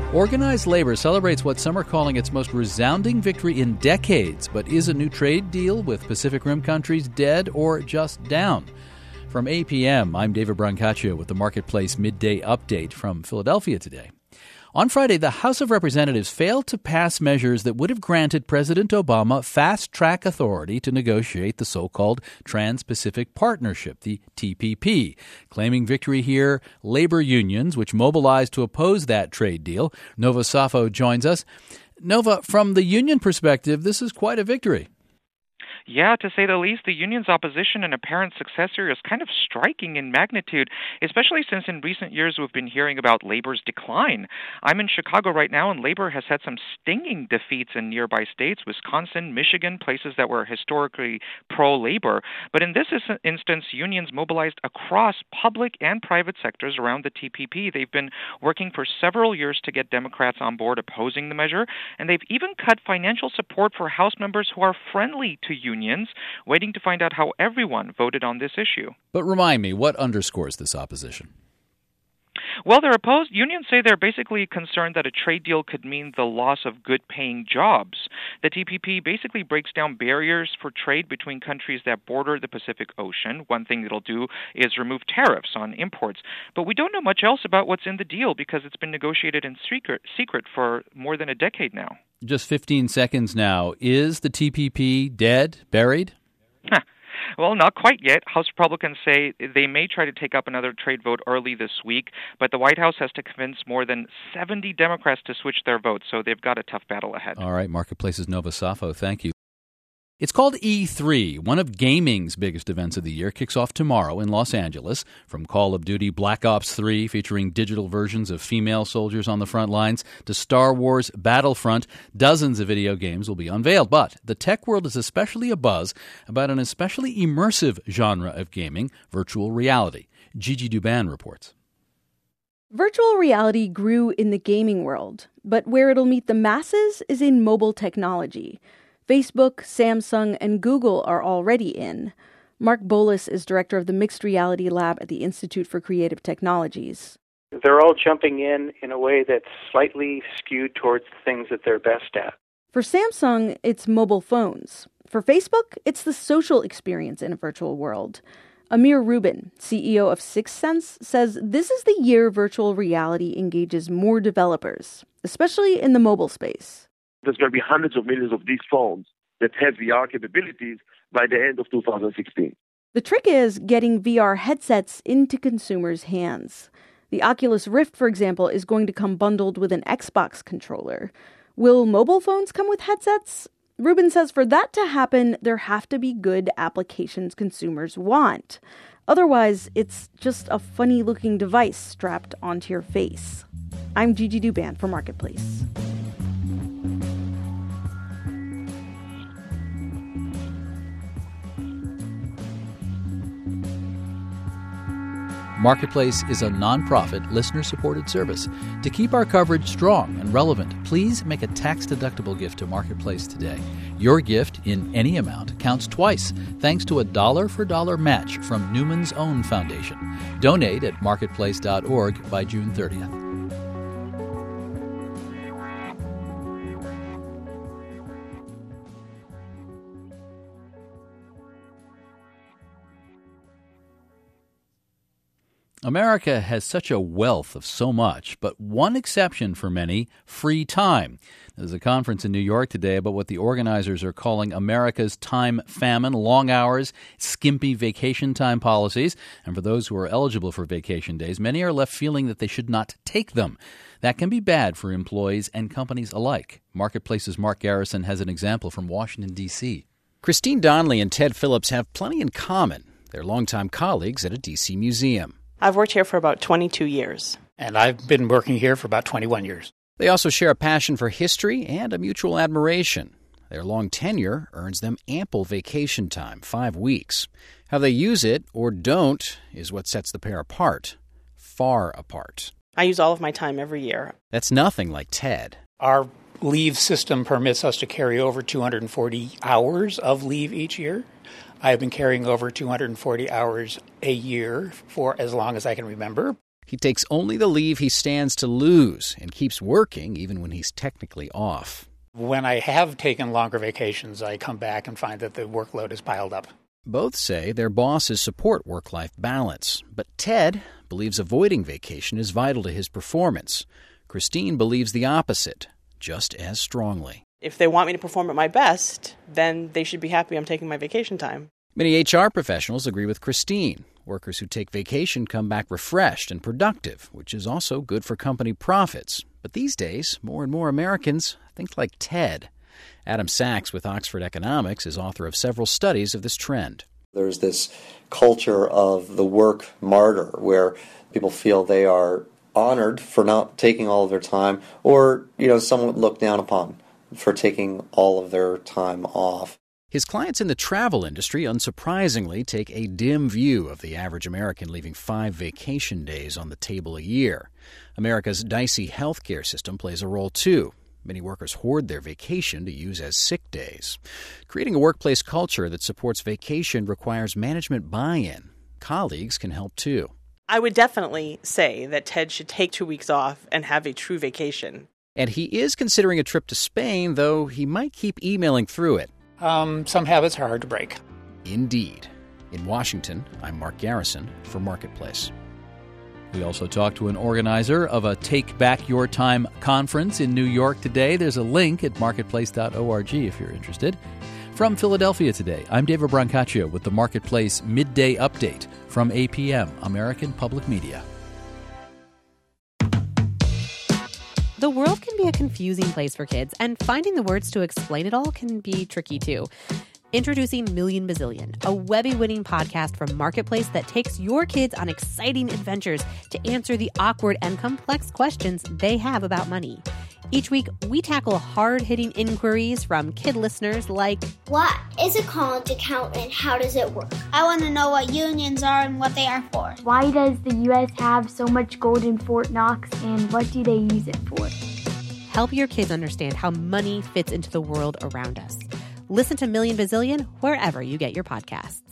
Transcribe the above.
Organized labor celebrates what some are calling its most resounding victory in decades. But is a new trade deal with Pacific Rim countries dead or just down? From APM, I'm David Brancaccio with the Marketplace Midday Update from Philadelphia today. On Friday, the House of Representatives failed to pass measures that would have granted President Obama fast-track authority to negotiate the so-called Trans-Pacific Partnership, the TPP. Claiming victory here, labor unions, which mobilized to oppose that trade deal. Nova Safo joins us. Nova, from the union perspective, this is quite a victory. Yeah, to say the least, the union's opposition and apparent success here is kind of striking in magnitude, especially since in recent years we've been hearing about labor's decline. I'm in Chicago right now, and labor has had some stinging defeats in nearby states, Wisconsin, Michigan, places that were historically pro-labor. But in this instance, unions mobilized across public and private sectors around the TPP. They've been working for several years to get Democrats on board opposing the measure, and they've even cut financial support for House members who are friendly to unions, waiting to find out how everyone voted on this issue. But remind me, what underscores this opposition? Well, they're opposed. Unions say they're basically concerned that a trade deal could mean the loss of good-paying jobs. The TPP basically breaks down barriers for trade between countries that border the Pacific Ocean. One thing it'll do is remove tariffs on imports. But we don't know much else about what's in the deal because it's been negotiated in secret for more than a decade now. Just 15 seconds now. Is the TPP dead, buried? Well, not quite yet. House Republicans say they may try to take up another trade vote early this week, but the White House has to convince more than 70 Democrats to switch their votes, so they've got a tough battle ahead. All right, Marketplace's Nova Safo, thank you. It's called E3, one of gaming's biggest events of the year, kicks off tomorrow in Los Angeles. From Call of Duty Black Ops 3, featuring digital versions of female soldiers on the front lines, to Star Wars Battlefront, dozens of video games will be unveiled. But the tech world is especially abuzz about an especially immersive genre of gaming, virtual reality. Gigi Douban reports. Virtual reality grew in the gaming world, but where it'll meet the masses is in mobile technology. Facebook, Samsung, and Google are already in. Mark Bolis is director of the Mixed Reality Lab at the Institute for Creative Technologies. They're all jumping in a way that's slightly skewed towards the things that they're best at. For Samsung, it's mobile phones. For Facebook, it's the social experience in a virtual world. Amir Rubin, CEO of Sixth Sense, says this is the year virtual reality engages more developers, especially in the mobile space. There's going to be hundreds of millions of these phones that have VR capabilities by the end of 2016. The trick is getting VR headsets into consumers' hands. The Oculus Rift, for example, is going to come bundled with an Xbox controller. Will mobile phones come with headsets? Rubin says for that to happen, there have to be good applications consumers want. Otherwise, it's just a funny-looking device strapped onto your face. I'm Gigi Douban for Marketplace. Marketplace is a nonprofit, listener-supported service. To keep our coverage strong and relevant, please make a tax-deductible gift to Marketplace today. Your gift, in any amount, counts twice, thanks to a dollar-for-dollar match from Newman's Own Foundation. Donate at marketplace.org by June 30th. America has such a wealth of so much, but one exception for many, free time. There's a conference in New York today about what the organizers are calling America's time famine, long hours, skimpy vacation time policies. And for those who are eligible for vacation days, many are left feeling that they should not take them. That can be bad for employees and companies alike. Marketplace's Mark Garrison has an example from Washington, D.C. Christine Donnelly and Ted Phillips have plenty in common. They're longtime colleagues at a D.C. museum. I've worked here for about 22 years. And I've been working here for about 21 years. They also share a passion for history and a mutual admiration. Their long tenure earns them ample vacation time, 5 weeks. How they use it or don't is what sets the pair apart. Far apart. I use all of my time every year. That's nothing like Ted. Our leave system permits us to carry over 240 hours of leave each year. I have been carrying over 240 hours a year for as long as I can remember. He takes only the leave he stands to lose and keeps working even when he's technically off. When I have taken longer vacations, I come back and find that the workload is piled up. Both say their bosses support work-life balance, but Ted believes avoiding vacation is vital to his performance. Christine believes the opposite, just as strongly. If they want me to perform at my best, then they should be happy I'm taking my vacation time. Many HR professionals agree with Christine. Workers who take vacation come back refreshed and productive, which is also good for company profits. But these days, more and more Americans think like Ted. Adam Sachs with Oxford Economics is author of several studies of this trend. There's this culture of the work martyr where people feel they are honored for not taking all of their time, or, somewhat looked down upon for taking all of their time off. His clients in the travel industry, unsurprisingly, take a dim view of the average American leaving 5 vacation days on the table a year. America's dicey healthcare system plays a role, too. Many workers hoard their vacation to use as sick days. Creating a workplace culture that supports vacation requires management buy-in. Colleagues can help, too. I would definitely say that Ted should take 2 weeks off and have a true vacation. And he is considering a trip to Spain, though he might keep emailing through it. Some habits are hard to break. Indeed. In Washington, I'm Mark Garrison for Marketplace. We also talked to an organizer of a Take Back Your Time conference in New York today. There's a link at marketplace.org if you're interested. From Philadelphia today, I'm David Brancaccio with the Marketplace Midday Update from APM, American Public Media. The world can be a confusing place for kids, and finding the words to explain it all can be tricky, too. Introducing Million Bazillion, a Webby-winning podcast from Marketplace that takes your kids on exciting adventures to answer the awkward and complex questions they have about money. Each week, we tackle hard-hitting inquiries from kid listeners like, what is a college account and how does it work? I want to know what unions are and what they are for. Why does the U.S. have so much gold in Fort Knox and what do they use it for? Help your kids understand how money fits into the world around us. Listen to Million Bazillion wherever you get your podcasts.